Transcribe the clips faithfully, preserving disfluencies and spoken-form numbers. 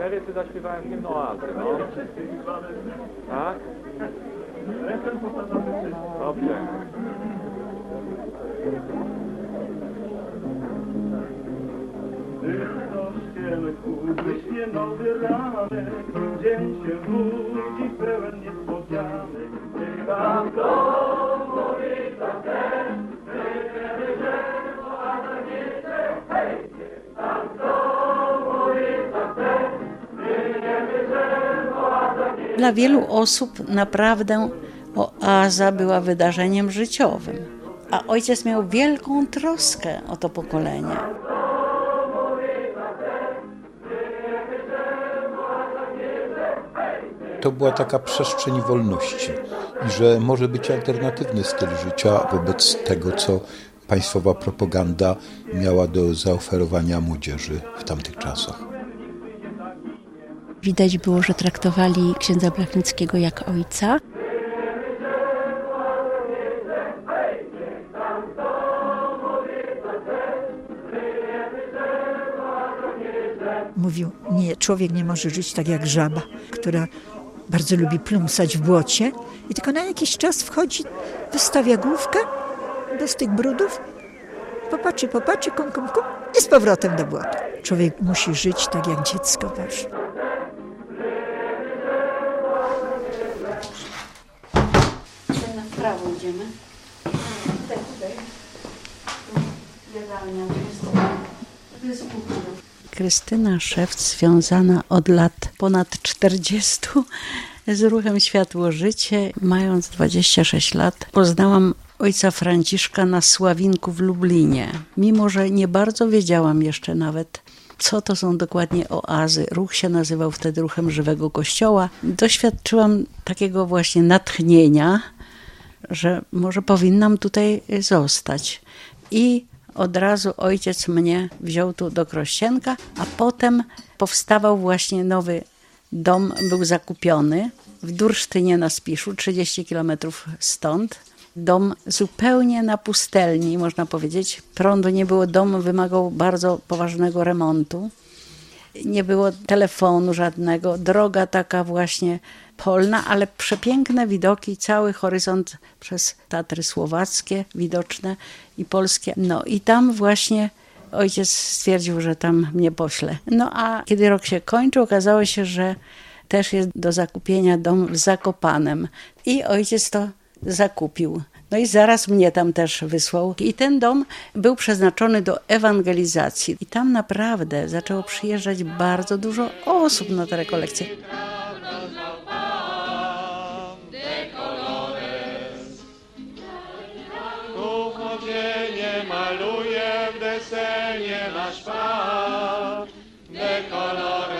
emeryty zaśpiewałem hymn oazy, no. Tak? Dobrze. Wyśnie nowy ranek, dzień się budzi pełen niespodzianek. Tam to mówi to też, wyjdziemy drzewo, a na niedzie, hej! Tam to mówi to też, wyjdziemy drzewo, a na niedzie. Dla wielu osób naprawdę oaza była wydarzeniem życiowym, a ojciec miał wielką troskę o to pokolenie. To była taka przestrzeń wolności i że może być alternatywny styl życia wobec tego, co państwowa propaganda miała do zaoferowania młodzieży w tamtych czasach. Widać było, że traktowali księdza Blachnickiego jak ojca. Mówił, nie, człowiek nie może żyć tak jak żaba, która bardzo lubi plumsać w błocie i tylko na jakiś czas wchodzi, wystawia główkę bez tych brudów, popatrzy, popatrzy, kum, kum, kum i z powrotem do błota. Człowiek musi żyć tak jak dziecko też. Tutaj na prawo idziemy. Tutaj, tutaj. Jadalnia, to jest kuchnia. Krystyna Szewc, związana od lat ponad czterdziestu z ruchem Światło-Życie, mając dwadzieścia sześć lat, poznałam ojca Franciszka na Sławinku w Lublinie. Mimo że nie bardzo wiedziałam jeszcze nawet, co to są dokładnie oazy. Ruch się nazywał wtedy Ruchem Żywego Kościoła. Doświadczyłam takiego właśnie natchnienia, że może powinnam tutaj zostać. I od razu ojciec mnie wziął tu do Krościenka, a potem powstawał właśnie nowy dom, był zakupiony w Dursztynie na Spiszu, trzydzieści kilometrów stąd. Dom zupełnie na pustelni, można powiedzieć. Prądu nie było, dom wymagał bardzo poważnego remontu. Nie było telefonu żadnego, droga taka właśnie polna, ale przepiękne widoki, cały horyzont przez Tatry Słowackie widoczne i polskie. No i tam właśnie ojciec stwierdził, że tam mnie pośle. No a kiedy rok się kończył, okazało się, że też jest do zakupienia dom w Zakopanem. I ojciec to zakupił. No i zaraz mnie tam też wysłał. I ten dom był przeznaczony do ewangelizacji. I tam naprawdę zaczęło przyjeżdżać bardzo dużo osób na te rekolekcje. Maluje w desenie nasz Pan, dekolorem.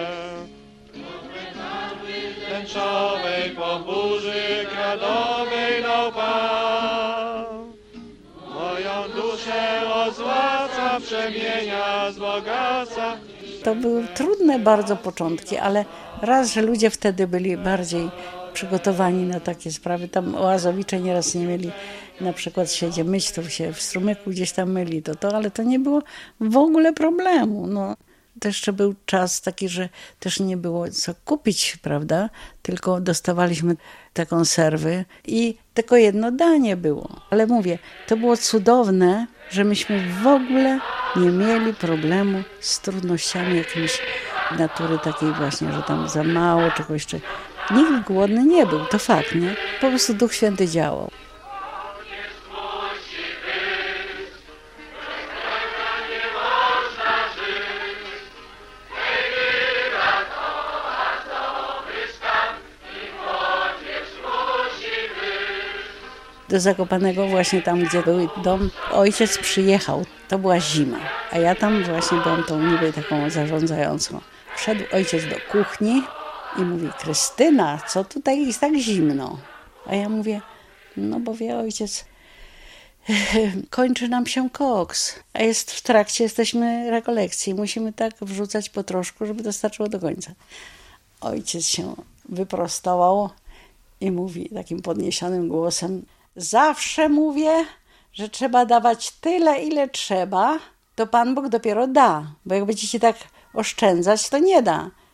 Tęczowej po burzy kradowej dał Pan. Moją duszę ozłaca, przemienia z bogactwa. To były trudne bardzo początki, ale raz, że ludzie wtedy byli bardziej przygotowani na takie sprawy. Tam oazowicze nieraz nie mieli na przykład się gdzie myć, to się w strumyku gdzieś tam myli, to, to, ale to nie było w ogóle problemu. No. To jeszcze był czas taki, że też nie było co kupić, prawda? Tylko dostawaliśmy te konserwy i tylko jedno danie było. Ale mówię, to było cudowne, że myśmy w ogóle nie mieli problemu z trudnościami jakimiś natury takiej właśnie, że tam za mało czegoś jeszcze. Nikt głodny nie był, to fakt, nie? Po prostu Duch Święty działał. Do Zakopanego właśnie tam, gdzie był dom, ojciec przyjechał. To była zima, a ja tam właśnie byłam tą niby taką zarządzającą. Wszedł ojciec do kuchni i mówi: Krystyna, co tutaj jest tak zimno? A ja mówię: no bo wie ojciec, kończy nam się koks, a jest w trakcie, jesteśmy rekolekcji. Musimy tak wrzucać po troszku, żeby dostarczyło do końca. Ojciec się wyprostował i mówi takim podniesionym głosem: zawsze mówię, że trzeba dawać tyle, ile trzeba, to Pan Bóg dopiero da. Bo jak będziecie tak oszczędzać, to nie da.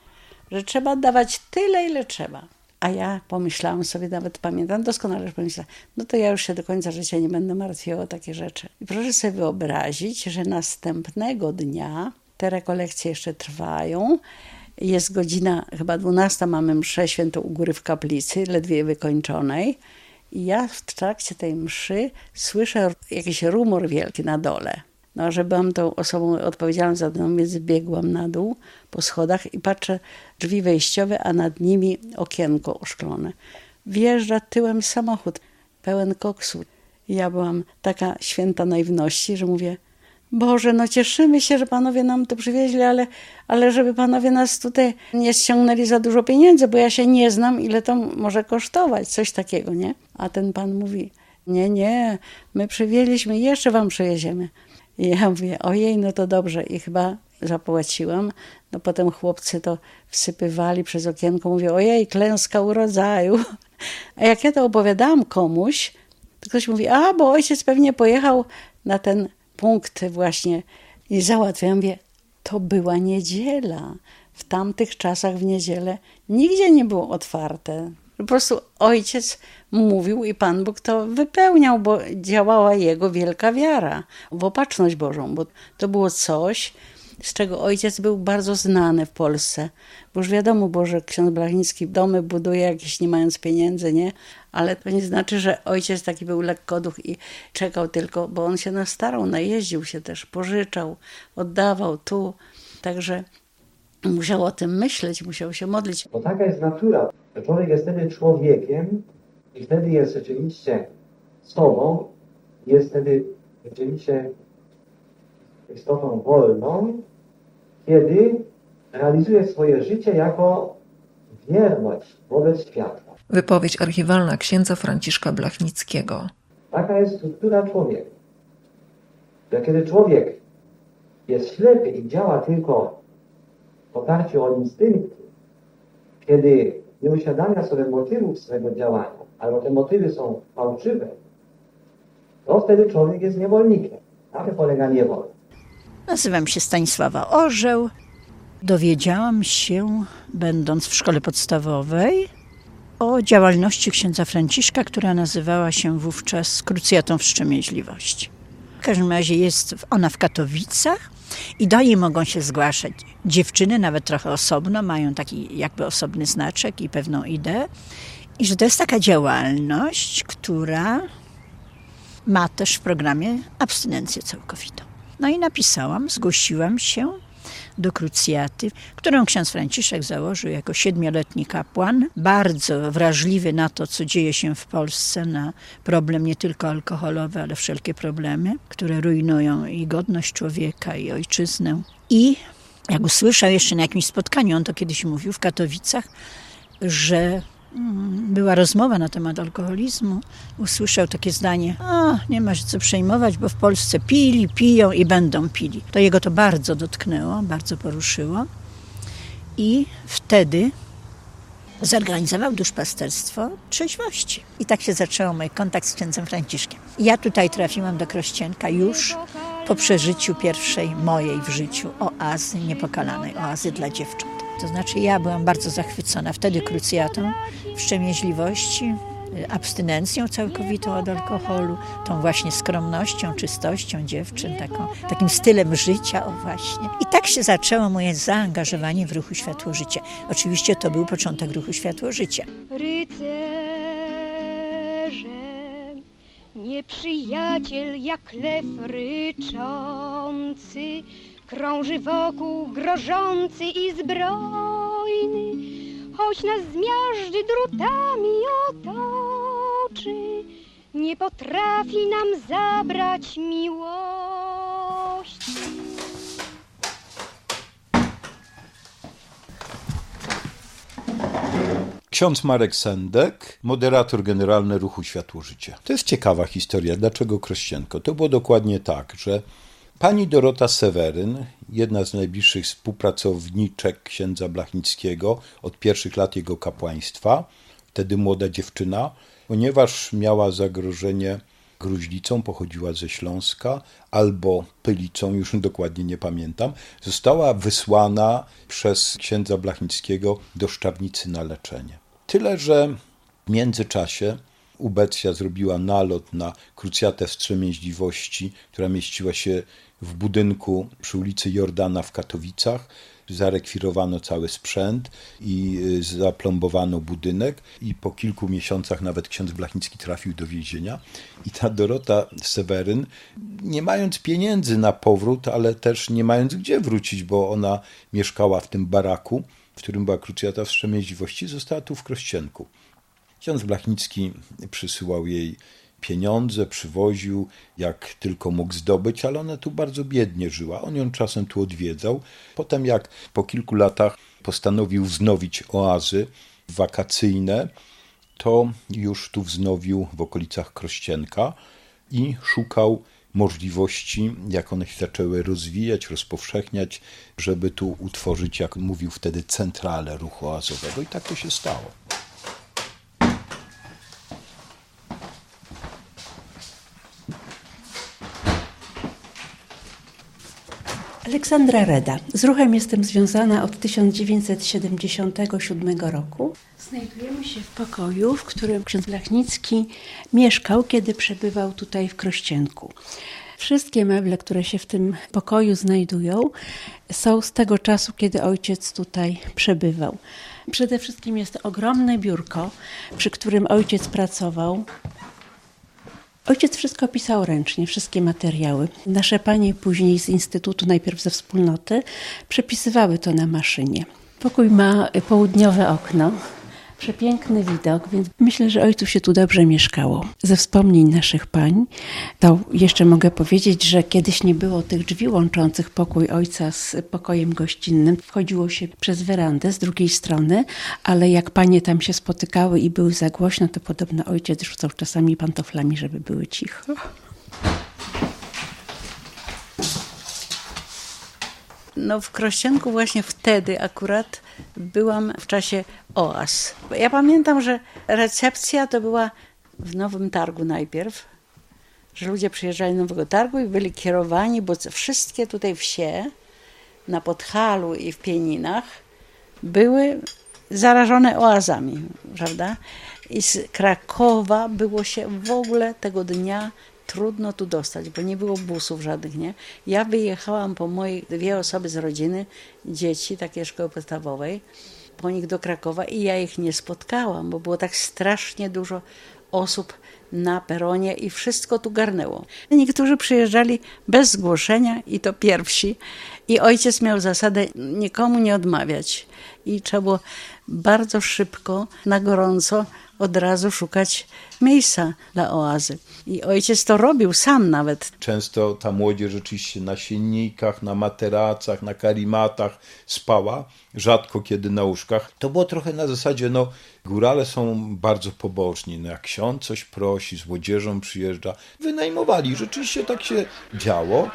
że trzeba dawać tyle, ile trzeba. A ja pomyślałam sobie, nawet pamiętam, doskonale że pomyślałam, no to ja już się do końca życia nie będę martwiła o takie rzeczy. I proszę sobie wyobrazić, że następnego dnia te rekolekcje jeszcze trwają. Jest godzina chyba dwunasta, mamy mszę świętą u góry w kaplicy, ledwie wykończonej. I ja w trakcie tej mszy słyszę jakiś rumor wielki na dole. No, że byłam tą osobą odpowiedzialną za dom, więc biegłam na dół po schodach i patrzę, drzwi wejściowe, a nad nimi okienko oszklone. Wjeżdża tyłem samochód, pełen koksu. I ja byłam taka święta naiwności, że mówię, Boże, no cieszymy się, że panowie nam to przywieźli, ale, ale żeby panowie nas tutaj nie ściągnęli za dużo pieniędzy, bo ja się nie znam, ile to może kosztować, coś takiego, nie? A ten pan mówi, nie, nie, my przywieźliśmy, jeszcze wam przywieziemy. I ja mówię, ojej, no to dobrze. I chyba zapłaciłam. No potem chłopcy to wsypywali przez okienko. Mówię, ojej, klęska urodzaju. A jak ja to opowiadałam komuś, to ktoś mówi, a, bo ojciec pewnie pojechał na ten punkt właśnie i załatwiam. Ja mówię, to była niedziela. W tamtych czasach w niedzielę nigdzie nie było otwarte. Po prostu ojciec mówił i Pan Bóg to wypełniał, bo działała jego wielka wiara w opatrzność Bożą, bo to było coś, z czego ojciec był bardzo znany w Polsce. Bo już wiadomo, bo że ksiądz Blachnicki domy buduje jakieś nie mając pieniędzy, nie? Ale to nie znaczy, że ojciec taki był lekkoduch i czekał tylko, bo on się nastarał, najeździł się też, pożyczał, oddawał tu. Także musiał o tym myśleć, musiał się modlić. Bo taka jest natura. Człowiek jest wtedy człowiekiem i wtedy jest rzeczywiście sobą, jest wtedy rzeczywiście istotą wolną, kiedy realizuje swoje życie jako wierność wobec świata. Wypowiedź archiwalna księdza Franciszka Blachnickiego. Taka jest struktura człowieka. Że kiedy człowiek jest ślepy i działa tylko w oparciu o instynkty, kiedy nie uświadamia sobie motywów swojego działania, albo te motywy są fałszywe, to wtedy człowiek jest niewolnikiem. Na tym polega niewola. Nazywam się Stanisława Orzeł. Dowiedziałam się, będąc w szkole podstawowej, o działalności księdza Franciszka, która nazywała się wówczas Krucjatą Wstrzemięźliwości. W każdym razie jest ona w Katowicach i do niej mogą się zgłaszać dziewczyny, nawet trochę osobno, mają taki jakby osobny znaczek i pewną ideę. I że to jest taka działalność, która ma też w programie abstynencję całkowitą. No i napisałam, zgłosiłam się do krucjaty, którą ksiądz Franciszek założył jako siedmioletni kapłan, bardzo wrażliwy na to, co dzieje się w Polsce, na problem nie tylko alkoholowy, ale wszelkie problemy, które rujnują i godność człowieka, i ojczyznę. I jak usłyszał jeszcze na jakimś spotkaniu, on to kiedyś mówił w Katowicach, że była rozmowa na temat alkoholizmu, usłyszał takie zdanie, a nie ma się co przejmować, bo w Polsce pili, piją i będą pili. To jego to bardzo dotknęło, bardzo poruszyło i wtedy zorganizował duszpasterstwo trzeźwości. I tak się zaczął mój kontakt z księdzem Franciszkiem. Ja tutaj trafiłam do Krościenka już po przeżyciu pierwszej mojej w życiu oazy, niepokalanej oazy dla dziewcząt. To znaczy ja byłam bardzo zachwycona wtedy krucjatą, wstrzemięźliwości, abstynencją całkowitą od alkoholu, tą właśnie skromnością, czystością dziewczyn, taką, takim stylem życia, o właśnie. I tak się zaczęło moje zaangażowanie w ruchu Światło Życie. Oczywiście to był początek ruchu Światło Życie. Rycerzem, nieprzyjaciel jak lew ryczący, krąży wokół grożący i zbrojny, choć nas zmiażdży drutami otoczy, nie potrafi nam zabrać miłości. Ksiądz Marek Sendek, moderator generalny ruchu Światło Życie. To jest ciekawa historia. Dlaczego Krościenko? To było dokładnie tak, że pani Dorota Seweryn, jedna z najbliższych współpracowniczek księdza Blachnickiego od pierwszych lat jego kapłaństwa, wtedy młoda dziewczyna, ponieważ miała zagrożenie gruźlicą, pochodziła ze Śląska, albo Pylicą, już dokładnie nie pamiętam, została wysłana przez księdza Blachnickiego do Szczawnicy na leczenie. Tyle, że w międzyczasie ubecja zrobiła nalot na krucjatę wstrzemięźliwości, która mieściła się w budynku przy ulicy Jordana w Katowicach. Zarekwirowano cały sprzęt i zaplombowano budynek i po kilku miesiącach nawet ksiądz Blachnicki trafił do więzienia. I ta Dorota Seweryn, nie mając pieniędzy na powrót, ale też nie mając gdzie wrócić, bo ona mieszkała w tym baraku, w którym była krucjata wstrzemięźliwości, została tu w Krościenku. Ksiądz Blachnicki przysyłał jej pieniądze, przywoził jak tylko mógł zdobyć, ale ona tu bardzo biednie żyła. On ją czasem tu odwiedzał. Potem jak po kilku latach postanowił wznowić oazy wakacyjne, to już tu wznowił w okolicach Krościenka i szukał możliwości, jak one się zaczęły rozwijać, rozpowszechniać, żeby tu utworzyć, jak mówił wtedy, centralę ruchu oazowego. I tak to się stało. Aleksandra Reda. Z ruchem jestem związana od tysiąc dziewięćset siedemdziesiątego siódmego roku. Znajdujemy się w pokoju, w którym ksiądz Blachnicki mieszkał, kiedy przebywał tutaj w Krościenku. Wszystkie meble, które się w tym pokoju znajdują, są z tego czasu, kiedy ojciec tutaj przebywał. Przede wszystkim jest to ogromne biurko, przy którym ojciec pracował. Ojciec wszystko pisał ręcznie, wszystkie materiały. Nasze panie później z Instytutu, najpierw ze Wspólnoty, przepisywały to na maszynie. Pokój ma południowe okno, przepiękny widok, więc myślę, że ojcu się tu dobrze mieszkało. Ze wspomnień naszych pań, to jeszcze mogę powiedzieć, że kiedyś nie było tych drzwi łączących pokój ojca z pokojem gościnnym. Wchodziło się przez werandę z drugiej strony, ale jak panie tam się spotykały i były za głośno, to podobno ojciec rzucał czasami pantoflami, żeby były cicho. No w Krościenku właśnie wtedy akurat byłam w czasie oaz. Ja pamiętam, że recepcja to była w Nowym Targu najpierw, że ludzie przyjeżdżali do Nowego Targu i byli kierowani, bo wszystkie tutaj wsie na Podhalu i w Pieninach były zarażone oazami, prawda? I z Krakowa było się w ogóle tego dnia trudno tu dostać, bo nie było busów żadnych, nie? Ja wyjechałam po moje dwie osoby z rodziny, dzieci takiej szkoły podstawowej, po nich do Krakowa i ja ich nie spotkałam, bo było tak strasznie dużo osób na peronie i wszystko tu garnęło. Niektórzy przyjeżdżali bez zgłoszenia i to pierwsi i ojciec miał zasadę nikomu nie odmawiać i trzeba było bardzo szybko, na gorąco od razu szukać miejsca dla oazy. I ojciec to robił sam nawet. Często ta młodzież rzeczywiście na siennikach, na materacach, na karimatach spała, rzadko kiedy na łóżkach. To było trochę na zasadzie, no górale są bardzo poboczni, no jak ksiądz coś prosi, z młodzieżą przyjeżdża, wynajmowali. Rzeczywiście tak się działo.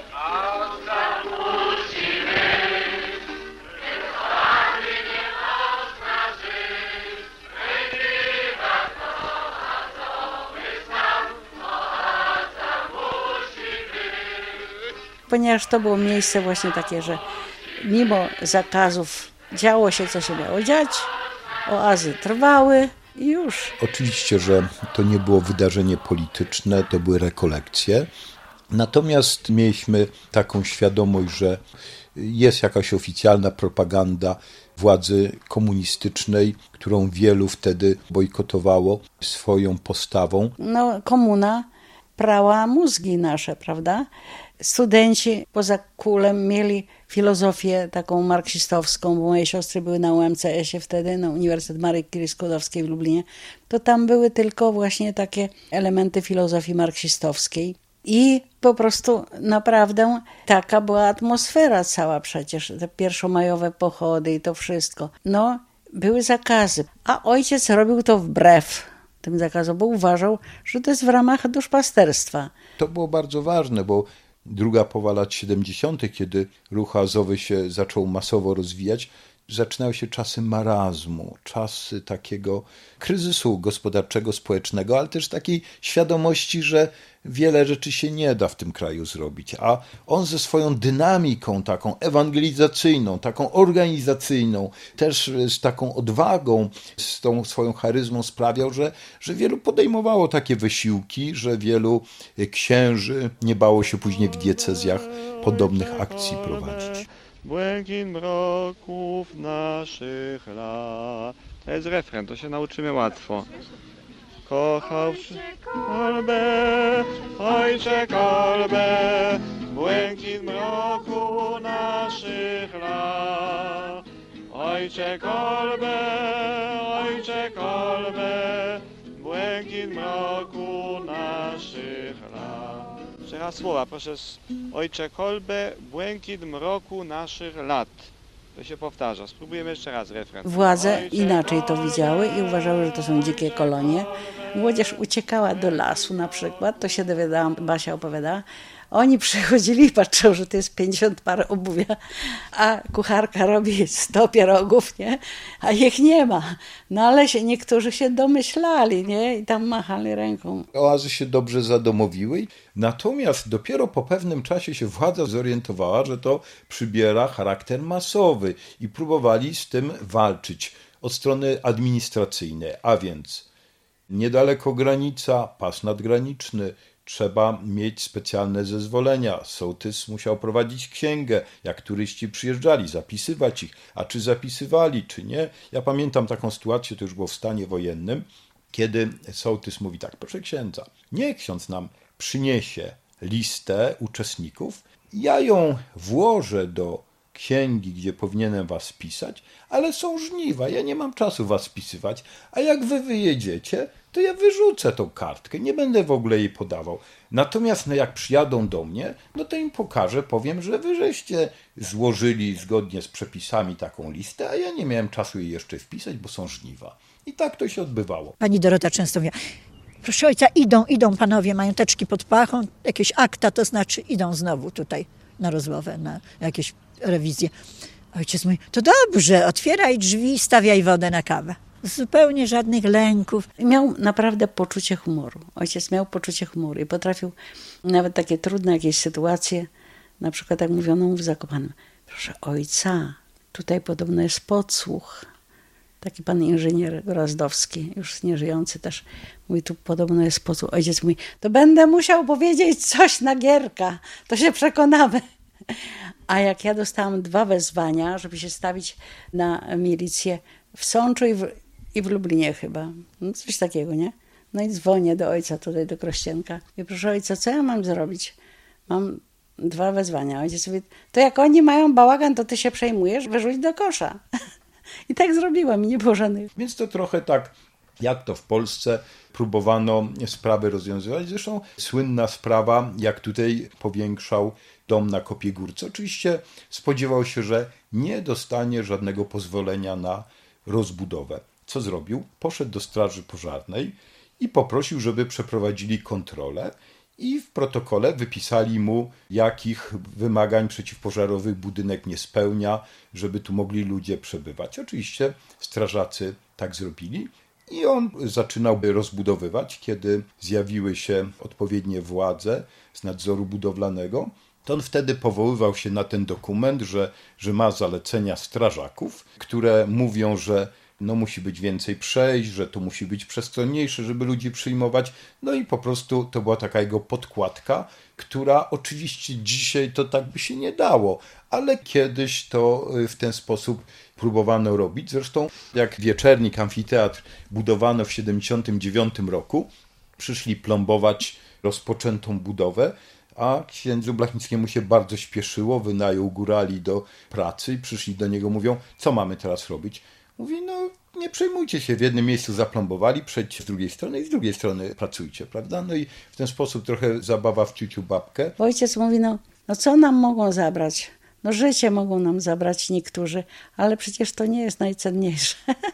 Ponieważ to było miejsce właśnie takie, że mimo zakazów działo się, co się miało dziać, oazy trwały i już. Oczywiście, że to nie było wydarzenie polityczne, to były rekolekcje. Natomiast mieliśmy taką świadomość, że jest jakaś oficjalna propaganda władzy komunistycznej, którą wielu wtedy bojkotowało swoją postawą. No, komuna prała mózgi nasze, prawda? Studenci poza Kulem mieli filozofię taką marksistowską, bo moje siostry były na U M C S ie wtedy, na Uniwersytet Maryi Curie-Skłodowskiej w Lublinie, to tam były tylko właśnie takie elementy filozofii marksistowskiej. I po prostu naprawdę taka była atmosfera cała przecież, te pierwszomajowe pochody i to wszystko. No, były zakazy, a ojciec robił to wbrew tym zakazom, bo uważał, że to jest w ramach duszpasterstwa. To było bardzo ważne, bo druga połowa lat siedemdziesiątych, kiedy ruch oazowy się zaczął masowo rozwijać, zaczynały się czasy marazmu, czasy takiego kryzysu gospodarczego, społecznego, ale też takiej świadomości, że wiele rzeczy się nie da w tym kraju zrobić. A on ze swoją dynamiką taką ewangelizacyjną, taką organizacyjną, też z taką odwagą, z tą swoją charyzmą sprawiał, że, że wielu podejmowało takie wysiłki, że wielu księży nie bało się później w diecezjach podobnych akcji prowadzić. Błękit mroków naszych lat. To jest refren, to się nauczymy łatwo. Kochał kolbę, ojcze kolbę, błękit mroku naszych lat. Ojcze kolbę, ojcze kolbę, błękit mroku naszych lat. Jeszcze raz słowa, proszę. Ojcze kolbę, błękit mroku naszych lat. To się powtarza. Spróbujemy jeszcze raz refren. Władze inaczej to widziały i uważały, że to są dzikie kolonie. Młodzież uciekała do lasu na przykład, to się dowiadałam, Basia opowiadała. Oni przychodzili i patrzą, że to jest pięćdziesiąt par obuwia, a kucharka robi sto pierogów, nie? A ich nie ma. No ale się, niektórzy się domyślali, nie? I tam machali ręką. Oazy się dobrze zadomowiły, natomiast dopiero po pewnym czasie się władza zorientowała, że to przybiera charakter masowy i próbowali z tym walczyć od strony administracyjnej, a więc niedaleko granica, pas nadgraniczny, trzeba mieć specjalne zezwolenia. Sołtys musiał prowadzić księgę, jak turyści przyjeżdżali, zapisywać ich. A czy zapisywali, czy nie? Ja pamiętam taką sytuację, to już było w stanie wojennym, kiedy sołtys mówi tak: proszę księdza, niech ksiądz nam przyniesie listę uczestników, ja ją włożę do księgi, gdzie powinienem was spisać, ale są żniwa, ja nie mam czasu was spisywać, a jak wy wyjedziecie, to ja wyrzucę tą kartkę, nie będę w ogóle jej podawał. Natomiast no jak przyjadą do mnie, no to im pokażę, powiem, że wy żeście złożyli zgodnie z przepisami taką listę, a ja nie miałem czasu jej jeszcze wpisać, bo są żniwa. I tak to się odbywało. Pani Dorota często mówiła: proszę ojca, idą, idą panowie, mają teczki pod pachą, jakieś akta, to znaczy idą znowu tutaj na rozmowę, na jakieś rewizję. Ojciec mówi: to dobrze, otwieraj drzwi, stawiaj wodę na kawę. Zupełnie żadnych lęków. Miał naprawdę poczucie humoru. Ojciec miał poczucie humoru i potrafił nawet takie trudne jakieś sytuacje, na przykład jak mówiono mu w Zakopanem: proszę ojca, tutaj podobno jest podsłuch. Taki pan inżynier Gorazdowski, już nieżyjący też, mówi: tu podobno jest podsłuch. Ojciec mówi: to będę musiał powiedzieć coś na Gierka, to się przekonamy. A jak ja dostałam dwa wezwania, żeby się stawić na milicję w Sączu i w, i w Lublinie chyba, no coś takiego, nie? No i dzwonię do ojca tutaj, do Krościenka. I proszę ojca, co ja mam zrobić? Mam dwa wezwania. Ojciec mówi: to jak oni mają bałagan, to ty się przejmujesz, wyrzuć do kosza. I tak zrobiłam i nie było żadnych. Więc to trochę tak, jak to w Polsce próbowano sprawy rozwiązywać. Zresztą słynna sprawa, jak tutaj powiększał dom na Kopiegórce. Oczywiście spodziewał się, że nie dostanie żadnego pozwolenia na rozbudowę. Co zrobił? Poszedł do straży pożarnej i poprosił, żeby przeprowadzili kontrolę i w protokole wypisali mu, jakich wymagań przeciwpożarowych budynek nie spełnia, żeby tu mogli ludzie przebywać. Oczywiście strażacy tak zrobili i on zaczynał rozbudowywać, kiedy zjawiły się odpowiednie władze z nadzoru budowlanego. To on wtedy powoływał się na ten dokument, że, że ma zalecenia strażaków, które mówią, że no musi być więcej przejść, że to musi być przestronniejsze, żeby ludzi przyjmować. No i po prostu to była taka jego podkładka, która oczywiście dzisiaj to tak by się nie dało, ale kiedyś to w ten sposób próbowano robić. Zresztą jak Wieczernik, amfiteatr budowano w siedemdziesiątym dziewiątym roku, przyszli plombować rozpoczętą budowę, a księdzu Blachnickiemu się bardzo śpieszyło, wynajął górali do pracy i przyszli do niego, mówią: co mamy teraz robić? Mówi: no nie przejmujcie się, w jednym miejscu zaplombowali, przejdźcie z drugiej strony i z drugiej strony pracujcie, prawda? No i w ten sposób trochę zabawa w ciuciu babkę. Ojciec mówi: no, no co nam mogą zabrać? No życie mogą nam zabrać niektórzy, ale przecież to nie jest najcenniejsze,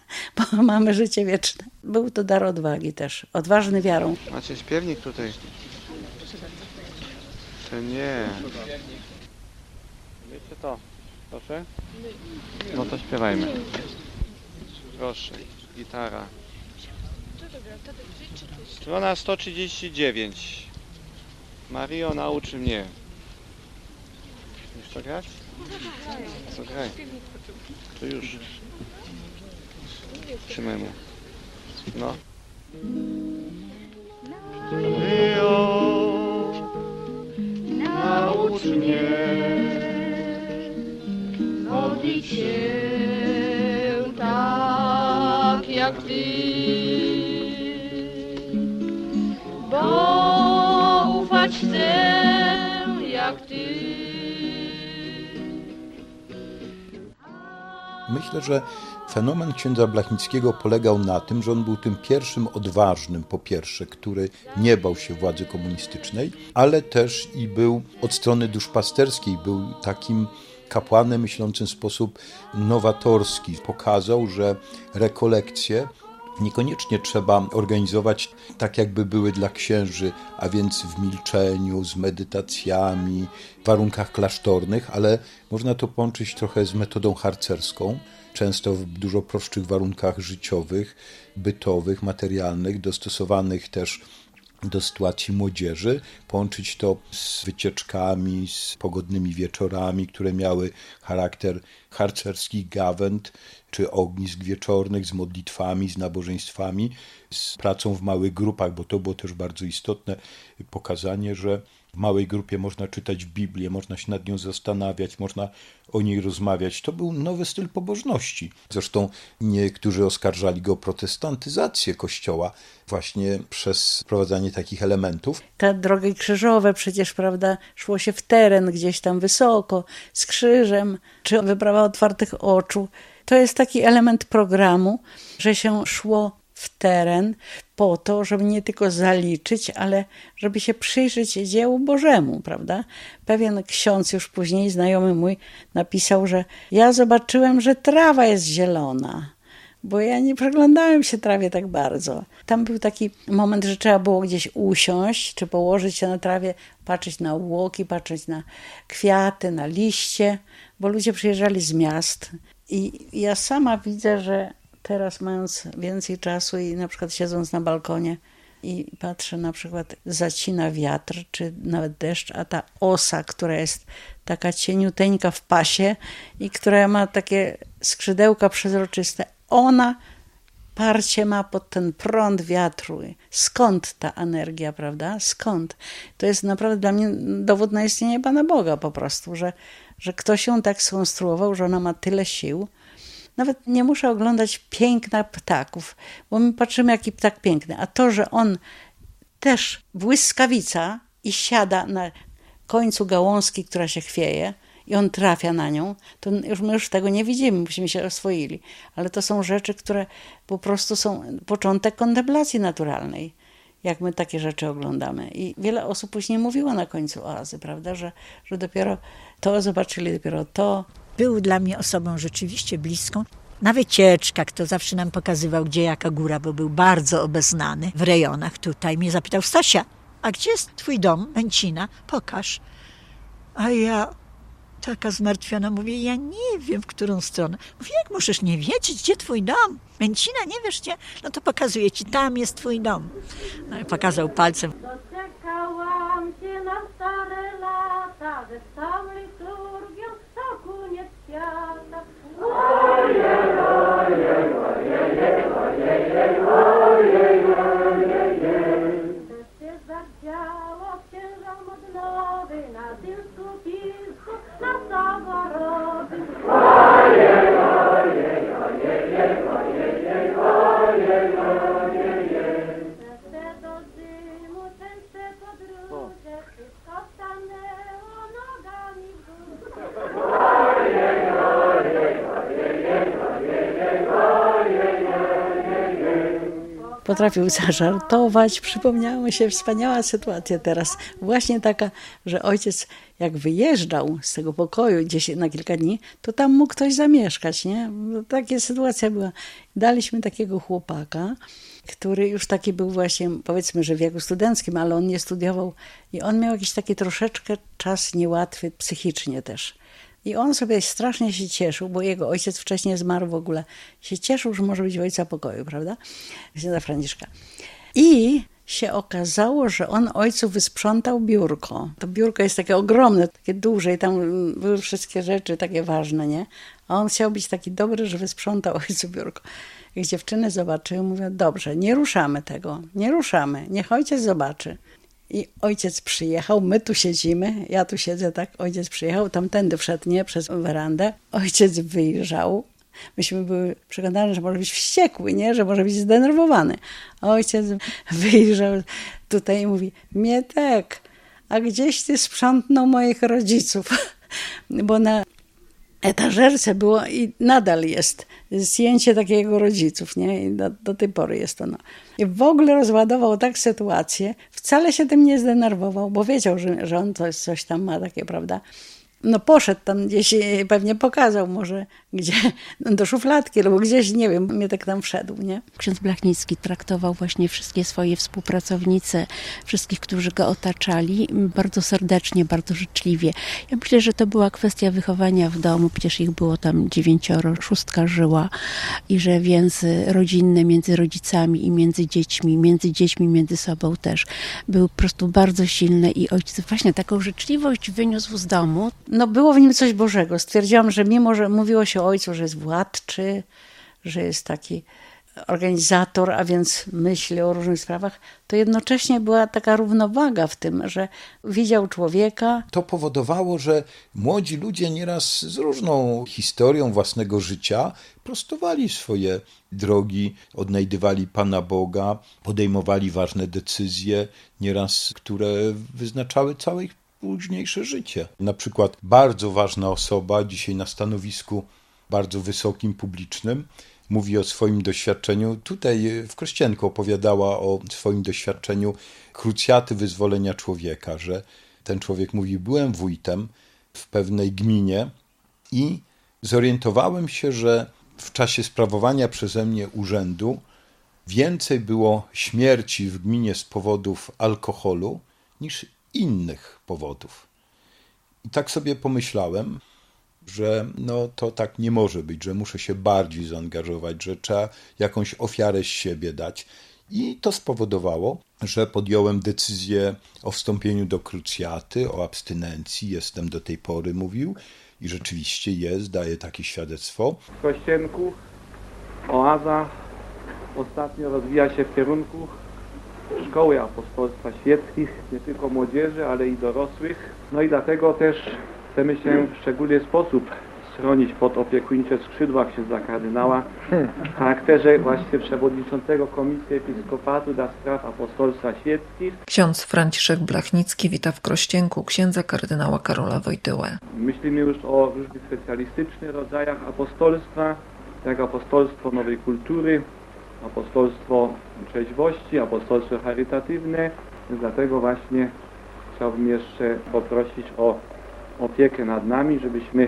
bo mamy życie wieczne. Był to dar odwagi też, odważny wiarą. Macie śpiewnik tutaj. To nie. Wiecie to, Proszę? No to śpiewajmy. Proszę, gitara. Strona sto trzydzieści dziewięć. Mario, nauczy mnie. Już to grać? Co graj? To już. Trzymaj mu. No. Mario, naucz mnie modlić się tak jak Ty, bo ufać chcę jak Ty. Myślę, że fenomen księdza Blachnickiego polegał na tym, że on był tym pierwszym odważnym, po pierwsze, który nie bał się władzy komunistycznej, ale też i był od strony duszpasterskiej, był takim kapłanem myślącym w sposób nowatorski. Pokazał, że rekolekcje niekoniecznie trzeba organizować tak, jakby były dla księży, a więc w milczeniu, z medytacjami, w warunkach klasztornych, ale można to połączyć trochę z metodą harcerską, często w dużo prostszych warunkach życiowych, bytowych, materialnych, dostosowanych też do sytuacji młodzieży, połączyć to z wycieczkami, z pogodnymi wieczorami, które miały charakter harcerskich gawęd, czy ognisk wieczornych, z modlitwami, z nabożeństwami, z pracą w małych grupach, bo to było też bardzo istotne pokazanie, że w małej grupie można czytać Biblię, można się nad nią zastanawiać, można o niej rozmawiać. To był nowy styl pobożności. Zresztą niektórzy oskarżali go o protestantyzację Kościoła właśnie przez wprowadzanie takich elementów. Te drogi krzyżowe przecież, prawda, szło się w teren gdzieś tam wysoko, z krzyżem, czy wyprawa otwartych oczu. To jest taki element programu, że się szło w teren po to, żeby nie tylko zaliczyć, ale żeby się przyjrzeć dziełu Bożemu, prawda? Pewien ksiądz już później, znajomy mój, napisał, że ja zobaczyłem, że trawa jest zielona, bo ja nie przyglądałem się trawie tak bardzo. Tam był taki moment, że trzeba było gdzieś usiąść, czy położyć się na trawie, patrzeć na obłoki, patrzeć na kwiaty, na liście, bo ludzie przyjeżdżali z miast. I ja sama widzę, że teraz mając więcej czasu i na przykład siedząc na balkonie i patrzę, na przykład zacina wiatr, czy nawet deszcz, a ta osa, która jest taka cieniuteńka w pasie i która ma takie skrzydełka przezroczyste, ona parcie ma pod ten prąd wiatru. Skąd ta energia, prawda? Skąd? To jest naprawdę dla mnie dowód na istnienie Pana Boga po prostu, że, że ktoś ją tak skonstruował, że ona ma tyle sił. Nawet nie muszę oglądać piękna ptaków, bo my patrzymy, jaki ptak piękny. A to, że on też błyskawica i siada na końcu gałązki, która się chwieje i on trafia na nią, to już my już tego nie widzimy, myśmy się oswoili. Ale to są rzeczy, które po prostu są początek kontemplacji naturalnej, jak my takie rzeczy oglądamy. I wiele osób później mówiło na końcu oazy, prawda, że, że dopiero to zobaczyli, dopiero to. Był dla mnie osobą rzeczywiście bliską. Na wycieczkach to zawsze nam pokazywał, gdzie jaka góra, bo był bardzo obeznany w rejonach tutaj. Mnie zapytał: Stasia, a gdzie jest twój dom, Męcina? Pokaż. A ja taka zmartwiona mówię: ja nie wiem, w którą stronę. Mówię: jak możesz nie wiedzieć, gdzie twój dom? Męcina, nie wiesz gdzie? No to pokazuję ci, tam jest twój dom. No i pokazał palcem. Doczekałam się na stare lata, ze całą liturgią to koniec świata. Ojej, ojej, ojej, ojej, ojej, ojej. Wreszcie zadziało księża modlowy na Tylsku Pilsku, na Saworowy. Ojej, ojej, ojej, ojej, ojej, ojej. Wreszcie do dymu częste podróże, wszystko stanęło nogami w górę. Ojej, ojej, ojej, ojej, ojej, ojej. Potrafił zażartować. Przypomniała mi się wspaniała sytuacja teraz. Właśnie taka, że ojciec jak wyjeżdżał z tego pokoju gdzieś na kilka dni, to tam mógł ktoś zamieszkać, nie? Taka sytuacja była. Daliśmy takiego chłopaka, który już taki był właśnie, powiedzmy, że w wieku studenckim, ale on nie studiował i on miał jakiś taki troszeczkę czas niełatwy psychicznie też. I on sobie strasznie się cieszył, bo jego ojciec wcześniej zmarł w ogóle. Się cieszył, że może być w ojca pokoju, prawda? Księdza Franciszka. I się okazało, że on ojcu wysprzątał biurko. To biurko jest takie ogromne, takie duże i tam były wszystkie rzeczy takie ważne, nie? A on chciał być taki dobry, że wysprzątał ojcu biurko. Jak dziewczyny zobaczyły, mówią, dobrze, nie ruszamy tego, nie ruszamy, niech ojciec zobaczy. I ojciec przyjechał, my tu siedzimy, ja tu siedzę, tak, ojciec przyjechał, tamtędy wszedł, nie, przez werandę. Ojciec wyjrzał, myśmy były przekonane, że może być wściekły, nie, że może być zdenerwowany. A ojciec wyjrzał tutaj i mówi, Mietek, a gdzieś ty sprzątnął moich rodziców, bo na etażerce było i nadal jest zdjęcie takiego rodziców, nie? I do, do tej pory jest ono. I w ogóle rozładował tak sytuację, wcale się tym nie zdenerwował, bo wiedział, że, że on coś, coś tam ma takie, prawda? No poszedł tam gdzieś, pewnie pokazał może gdzie, do szufladki albo gdzieś, nie wiem, mnie tak tam wszedł, nie? Ksiądz Blachnicki traktował właśnie wszystkie swoje współpracownice, wszystkich, którzy go otaczali, bardzo serdecznie, bardzo życzliwie. Ja myślę, że to była kwestia wychowania w domu, przecież ich było tam dziewięcioro, szóstka żyła i że więzy rodzinne między rodzicami i między dziećmi, między dziećmi, między sobą też były po prostu bardzo silne i ojciec właśnie taką życzliwość wyniósł z domu. No było w nim coś Bożego. Stwierdziłam, że mimo, że mówiło się o ojcu, że jest władczy, że jest taki organizator, a więc myśli o różnych sprawach, to jednocześnie była taka równowaga w tym, że widział człowieka. To powodowało, że młodzi ludzie nieraz z różną historią własnego życia prostowali swoje drogi, odnajdywali Pana Boga, podejmowali ważne decyzje, nieraz, które wyznaczały całe ich późniejsze życie. Na przykład bardzo ważna osoba dzisiaj na stanowisku bardzo wysokim, publicznym, mówi o swoim doświadczeniu. Tutaj w Krościenku opowiadała o swoim doświadczeniu krucjaty wyzwolenia człowieka, że ten człowiek mówi, byłem wójtem w pewnej gminie i zorientowałem się, że w czasie sprawowania przeze mnie urzędu więcej było śmierci w gminie z powodów alkoholu niż innych powodów. I tak sobie pomyślałem, że no to tak nie może być, że muszę się bardziej zaangażować, że trzeba jakąś ofiarę z siebie dać. I to spowodowało, że podjąłem decyzję o wstąpieniu do krucjaty, o abstynencji. Jestem do tej pory, mówił, i rzeczywiście jest, daje takie świadectwo. W Krościenku oaza ostatnio rozwija się w kierunku Szkoły Apostolstwa Świeckich, nie tylko młodzieży, ale i dorosłych. No i dlatego też chcemy się w szczególny sposób schronić pod opiekuńcze skrzydła księdza kardynała w charakterze właśnie przewodniczącego Komisji Episkopatu dla spraw apostolstwa świeckich. Ksiądz Franciszek Blachnicki wita w Krościenku księdza kardynała Karola Wojtyłę. Myślimy już o różnych specjalistycznych rodzajach apostolstwa, jak apostolstwo nowej kultury, apostolstwo trzeźwości, apostolstwo charytatywne. Dlatego właśnie chciałbym jeszcze poprosić o opiekę nad nami, żebyśmy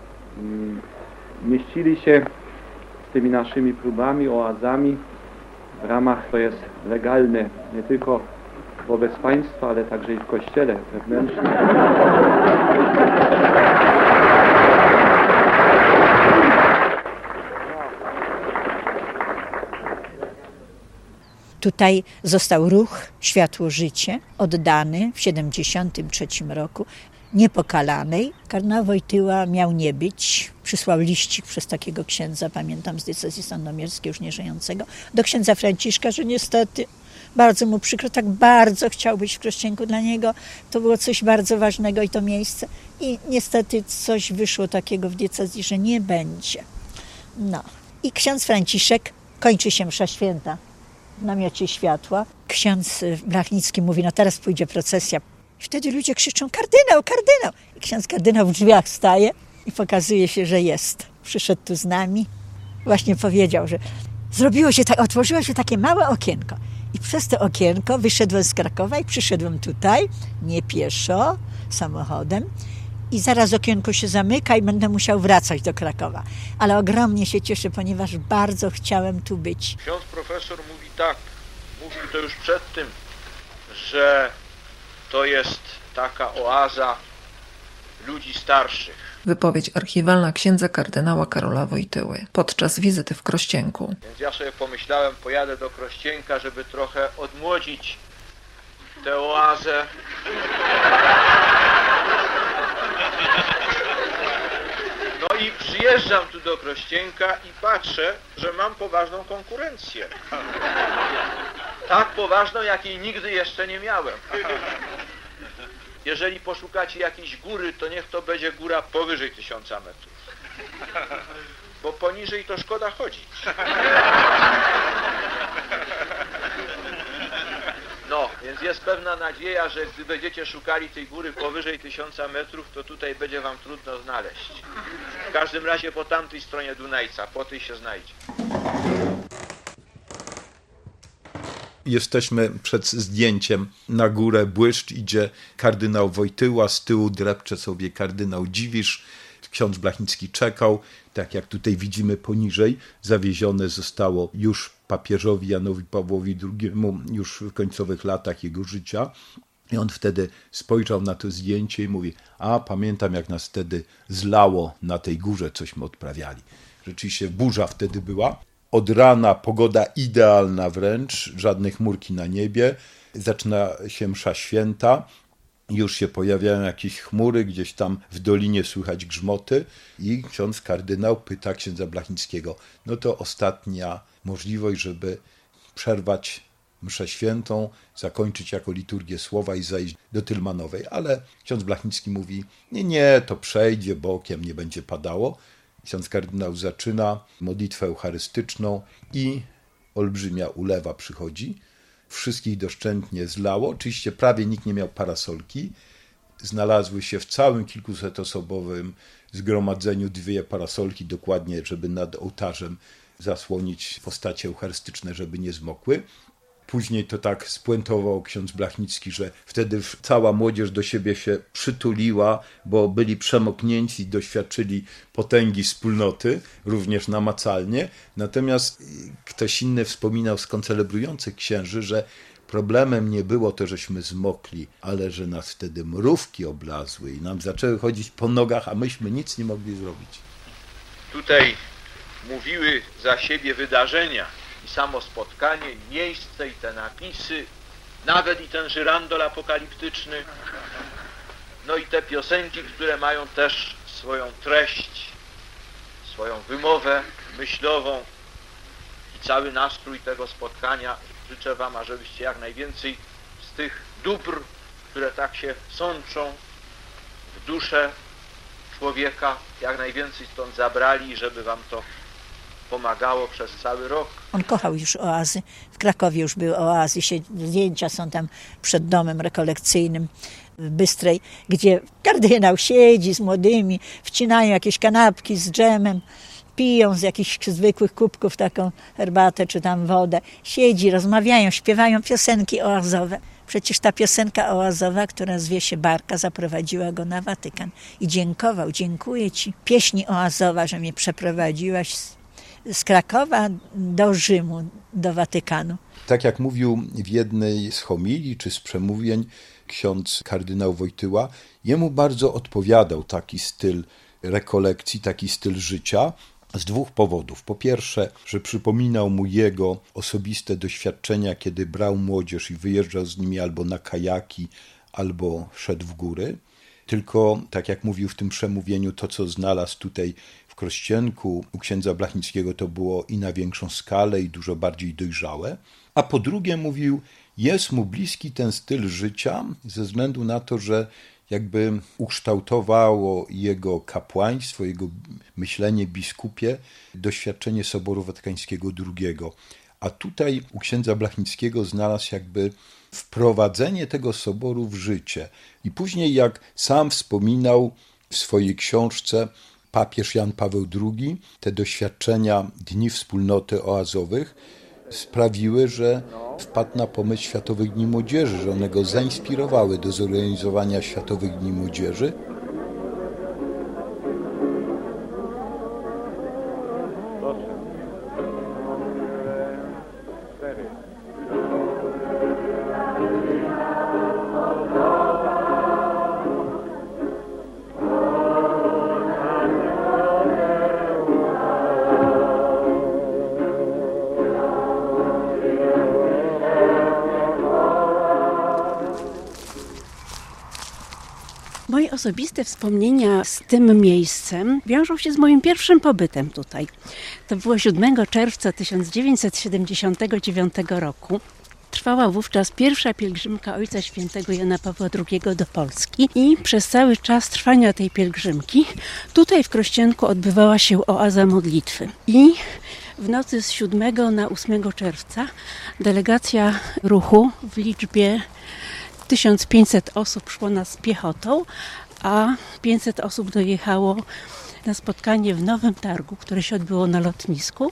mm, mieścili się z tymi naszymi próbami, oazami w ramach, to jest legalne nie tylko wobec państwa, ale także i w Kościele wewnętrznym. Tutaj został ruch Światło Życie, oddany w siedemdziesiątym trzecim roku, niepokalanej. Kardynał Wojtyła miał nie być. Przysłał liścik przez takiego księdza, pamiętam, z diecezji sandomierskiej, już nieżyjącego, do księdza Franciszka, że niestety bardzo mu przykro, tak bardzo chciał być w Krościenku dla niego. To było coś bardzo ważnego i to miejsce. I niestety coś wyszło takiego w diecezji, że nie będzie. No. I ksiądz Franciszek, kończy się msza święta w namiocie światła. Ksiądz Blachnicki mówi, no teraz pójdzie procesja. Wtedy ludzie krzyczą, kardynał, kardynał. I ksiądz kardynał w drzwiach staje i pokazuje się, że jest. Przyszedł tu z nami. Właśnie powiedział, że zrobiło się tak, otworzyło się takie małe okienko. I przez to okienko wyszedłem z Krakowa i przyszedłem tutaj, nie pieszo, samochodem. I zaraz okienko się zamyka i będę musiał wracać do Krakowa. Ale ogromnie się cieszę, ponieważ bardzo chciałem tu być. Ksiądz profesor mówi tak, mówił to już przed tym, że to jest taka oaza ludzi starszych. Wypowiedź archiwalna księdza kardynała Karola Wojtyły podczas wizyty w Krościenku. Więc ja sobie pomyślałem, pojadę do Krościenka, żeby trochę odmłodzić tę oazę. No i przyjeżdżam tu do Krościenka i patrzę, że mam poważną konkurencję. Tak poważną, jakiej nigdy jeszcze nie miałem. Jeżeli poszukacie jakiejś góry, to niech to będzie góra powyżej tysiąca metrów. Bo poniżej to szkoda chodzić. No, więc jest pewna nadzieja, że gdy będziecie szukali tej góry powyżej tysiąca metrów, to tutaj będzie wam trudno znaleźć. W każdym razie po tamtej stronie Dunajca, po tej się znajdzie. Jesteśmy przed zdjęciem. Na górę błyszcz idzie kardynał Wojtyła, z tyłu drepcze sobie kardynał Dziwisz. Ksiądz Blachnicki czekał, tak jak tutaj widzimy poniżej, zawiezione zostało już papieżowi Janowi Pawłowi drugiemu, już w końcowych latach jego życia. I on wtedy spojrzał na to zdjęcie i mówi, a pamiętam jak nas wtedy zlało na tej górze, cośmy odprawiali. Rzeczywiście burza wtedy była. Od rana pogoda idealna wręcz, żadne chmurki na niebie. Zaczyna się msza święta. Już się pojawiają jakieś chmury, gdzieś tam w dolinie słychać grzmoty i ksiądz kardynał pyta księdza Blachnickiego, no to ostatnia możliwość, żeby przerwać mszę świętą, zakończyć jako liturgię słowa i zajść do Tylmanowej. Ale ksiądz Blachnicki mówi, nie, nie, to przejdzie bokiem, nie będzie padało. Ksiądz kardynał zaczyna modlitwę eucharystyczną i olbrzymia ulewa przychodzi. Wszystkich doszczętnie zlało. Oczywiście prawie nikt nie miał parasolki. Znalazły się w całym kilkusetosobowym zgromadzeniu dwie parasolki, dokładnie, żeby nad ołtarzem zasłonić postacie eucharystyczne, żeby nie zmokły. Później to tak spuentował ksiądz Blachnicki, że wtedy cała młodzież do siebie się przytuliła, bo byli przemoknięci, doświadczyli potęgi wspólnoty, również namacalnie. Natomiast ktoś inny wspominał z koncelebrujących księży, że problemem nie było to, żeśmy zmokli, ale że nas wtedy mrówki oblazły i nam zaczęły chodzić po nogach, a myśmy nic nie mogli zrobić. Tutaj mówiły za siebie wydarzenia. I samo spotkanie, i miejsce, i te napisy, nawet i ten żyrandol apokaliptyczny, no i te piosenki, które mają też swoją treść, swoją wymowę myślową i cały nastrój tego spotkania. Życzę wam, ażebyście jak najwięcej z tych dóbr, które tak się sączą w duszę człowieka, jak najwięcej stąd zabrali i żeby wam to pomagało przez cały rok. On kochał już oazy. W Krakowie już były oazy. Zdjęcia są tam przed domem rekolekcyjnym w Bystrej, gdzie kardynał siedzi z młodymi, wcinają jakieś kanapki z dżemem, piją z jakichś zwykłych kubków taką herbatę czy tam wodę. Siedzi, rozmawiają, śpiewają piosenki oazowe. Przecież ta piosenka oazowa, która zwie się Barka, zaprowadziła go na Watykan. I dziękował, dziękuję ci, pieśni oazowa, że mnie przeprowadziłaś z z Krakowa do Rzymu, do Watykanu. Tak jak mówił w jednej z homilii czy z przemówień ksiądz kardynał Wojtyła, jemu bardzo odpowiadał taki styl rekolekcji, taki styl życia z dwóch powodów. Po pierwsze, że przypominał mu jego osobiste doświadczenia, kiedy brał młodzież i wyjeżdżał z nimi albo na kajaki, albo szedł w góry. Tylko, tak jak mówił w tym przemówieniu, to co znalazł tutaj w Krościenku u księdza Blachnickiego, to było i na większą skalę, i dużo bardziej dojrzałe. A po drugie mówił, jest mu bliski ten styl życia ze względu na to, że jakby ukształtowało jego kapłaństwo, jego myślenie biskupie, doświadczenie Soboru Watykańskiego drugiego. A tutaj u księdza Blachnickiego znalazł jakby wprowadzenie tego soboru w życie. I później, jak sam wspominał w swojej książce papież Jan Paweł drugi, te doświadczenia Dni Wspólnoty Oazowych sprawiły, że wpadł na pomysł Światowych Dni Młodzieży, że one go zainspirowały do zorganizowania Światowych Dni Młodzieży. Moje osobiste wspomnienia z tym miejscem wiążą się z moim pierwszym pobytem tutaj. To było siódmego czerwca tysiąc dziewięćset siedemdziesiątego dziewiątego roku. Trwała wówczas pierwsza pielgrzymka Ojca Świętego Jana Pawła drugiego do Polski i przez cały czas trwania tej pielgrzymki tutaj w Krościenku odbywała się oaza modlitwy. I w nocy z siódmego na ósmego czerwca delegacja ruchu w liczbie tysiąc pięćset osób szło nas piechotą, a pięćset osób dojechało na spotkanie w Nowym Targu, które się odbyło na lotnisku.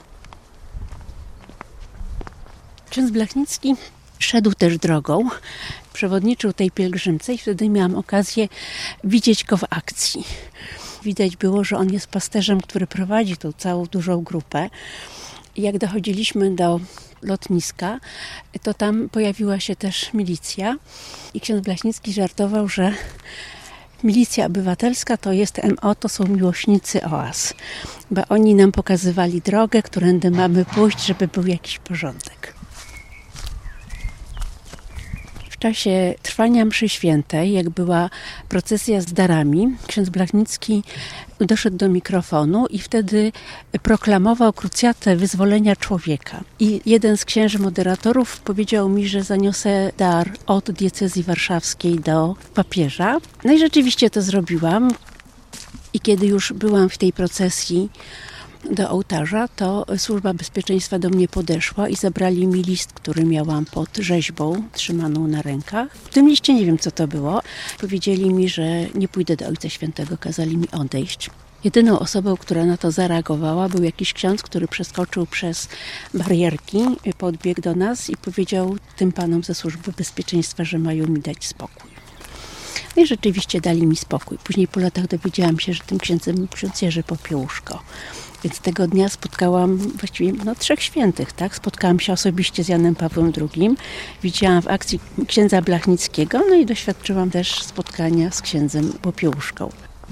Ksiądz Blachnicki szedł też drogą, przewodniczył tej pielgrzymce i wtedy miałam okazję widzieć go w akcji. Widać było, że on jest pasterzem, który prowadzi tą całą dużą grupę. I jak dochodziliśmy do lotniska, to tam pojawiła się też milicja i ksiądz Blachnicki żartował, że milicja obywatelska to jest M O, to są miłośnicy oaz, bo oni nam pokazywali drogę, którędy mamy pójść, żeby był jakiś porządek. W czasie trwania mszy świętej, jak była procesja z darami, ksiądz Blachnicki doszedł do mikrofonu i wtedy proklamował krucjatę wyzwolenia człowieka. I jeden z księży moderatorów powiedział mi, że zaniosę dar od diecezji warszawskiej do papieża. No i rzeczywiście to zrobiłam. I kiedy już byłam w tej procesji do ołtarza, to Służba Bezpieczeństwa do mnie podeszła i zabrali mi list, który miałam pod rzeźbą trzymaną na rękach. W tym liście nie wiem, co to było. Powiedzieli mi, że nie pójdę do Ojca Świętego, kazali mi odejść. Jedyną osobą, która na to zareagowała, był jakiś ksiądz, który przeskoczył przez barierki, podbiegł do nas i powiedział tym panom ze Służby Bezpieczeństwa, że mają mi dać spokój. No i rzeczywiście dali mi spokój. Później po latach dowiedziałam się, że tym księdzem był ksiądz Jerzy Popiełuszko. Więc tego dnia spotkałam właściwie no, trzech świętych, tak? Spotkałam się osobiście z Janem Pawłem drugim, widziałam w akcji księdza Blachnickiego, no i doświadczyłam też spotkania z księdzem Popiełuszką.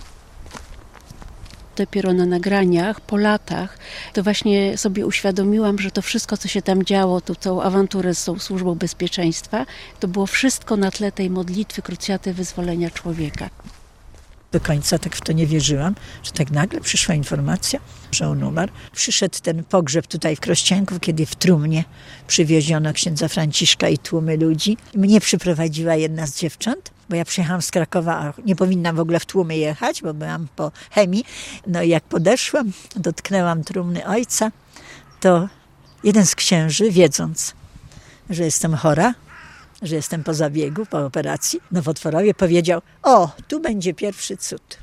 Dopiero na nagraniach, po latach, to właśnie sobie uświadomiłam, że to wszystko, co się tam działo, tą całą awanturę z tą Służbą Bezpieczeństwa, to było wszystko na tle tej modlitwy krucjaty wyzwolenia człowieka. Do końca tak w to nie wierzyłam, że tak nagle przyszła informacja, że on umarł. Przyszedł ten pogrzeb tutaj w Krościenku, kiedy w trumnie przywieziono księdza Franciszka i tłumy ludzi. Mnie przyprowadziła jedna z dziewcząt, bo ja przyjechałam z Krakowa, a nie powinnam w ogóle w tłumy jechać, bo byłam po chemii. No i jak podeszłam, dotknęłam trumny ojca, to jeden z księży, wiedząc, że jestem chora, że jestem po zabiegu, po operacji, nowotworowie, powiedział: o, tu będzie pierwszy cud.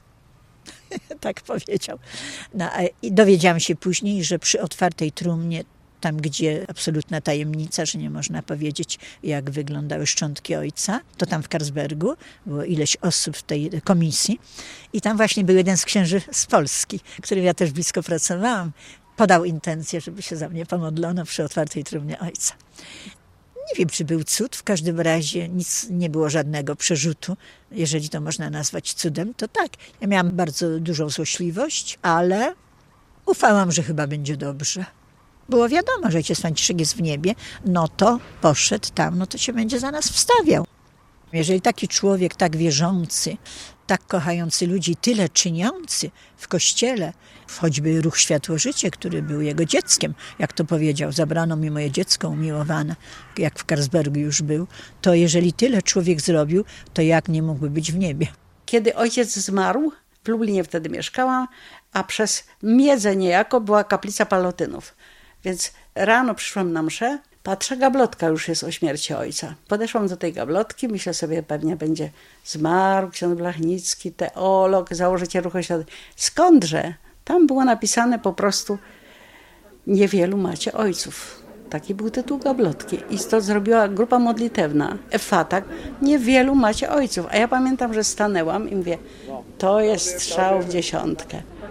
Tak powiedział. No, i dowiedziałam się później, że przy otwartej trumnie, tam gdzie absolutna tajemnica, że nie można powiedzieć, jak wyglądały szczątki ojca, to tam w Carlsbergu było ileś osób w tej komisji i tam właśnie był jeden z księży z Polski, którym ja też blisko pracowałam, podał intencję, żeby się za mnie pomodlono przy otwartej trumnie ojca. Nie wiem, czy był cud, w każdym razie nic nie było żadnego przerzutu. Jeżeli to można nazwać cudem, to tak. Ja miałam bardzo dużą złośliwość, ale ufałam, że chyba będzie dobrze. Było wiadomo, że ojciec Franciszek jest w niebie, no to poszedł tam, no to się będzie za nas wstawiał. Jeżeli taki człowiek tak wierzący, tak kochający ludzi, tyle czyniący w Kościele, choćby ruch Światło-Życie, który był jego dzieckiem, jak to powiedział, zabrano mi moje dziecko umiłowane, jak w Carlsbergu już był, to jeżeli tyle człowiek zrobił, to jak nie mógłby być w niebie? Kiedy ojciec zmarł, w Lublinie wtedy mieszkałam, a przez Miedzę niejako była kaplica Palotynów. Więc rano przyszłam na mszę, patrzę, gablotka już jest o śmierci ojca. Podeszłam do tej gablotki, myślę sobie, pewnie będzie zmarł ksiądz Blachnicki, teolog, założyciel Ruchu Światłego. Skądże? Tam było napisane po prostu: niewielu macie ojców. Taki był tytuł gablotki. I to zrobiła grupa modlitewna, Efata. Niewielu macie ojców. A ja pamiętam, że stanęłam i mówię, to jest strzał w dziesiątkę.